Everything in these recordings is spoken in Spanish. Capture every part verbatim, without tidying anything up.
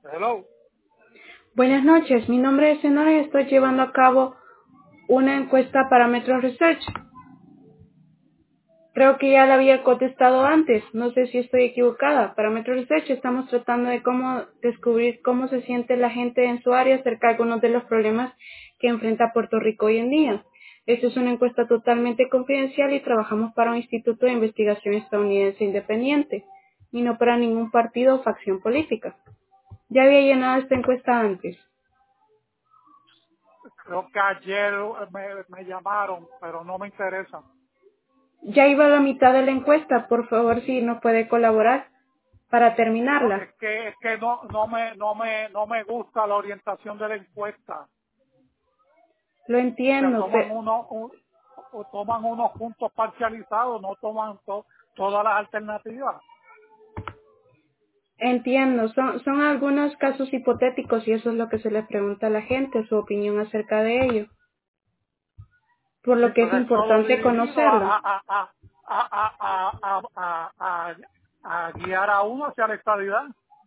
Hello. Buenas noches, mi nombre es Senora y estoy llevando a cabo una encuesta para Metro Research. Creo que ya la había contestado antes, no sé si estoy equivocada. Para Metro Research estamos tratando de cómo descubrir cómo se siente la gente en su área acerca de algunos de los problemas que enfrenta Puerto Rico hoy en día. Esta es una encuesta totalmente confidencial y trabajamos para un instituto de investigación estadounidense independiente y no para ningún partido o facción política. Ya había llenado esta encuesta antes. Creo que ayer eh, me, me llamaron, pero no me interesa. Ya iba a la mitad de la encuesta, por favor, si no puede colaborar para No, terminarla. es que es que no no me no me no me gusta la orientación de la encuesta. Lo O sea, entiendo, toman pe- uno un- o toman unos puntos parcializados, no toman to- todas las alternativas. entiendo. Son, son algunos casos hipotéticos y eso es lo que se le pregunta a la gente, su opinión acerca de ello, por Sí, lo que es pero es todo importante dirigido a conocerlo. a a a a a, a, a, a- a guiar a uno hacia la estabilidad.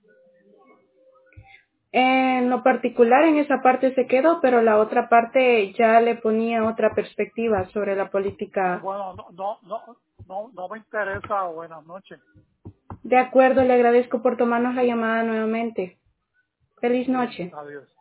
En lo particular, en esa parte se quedó, pero la otra parte ya le ponía otra perspectiva sobre la Ah, política. bueno, no no no no no me interesa. Buenas noches. De acuerdo, le agradezco por tomarnos la llamada nuevamente. Feliz Bien, noche. adiós.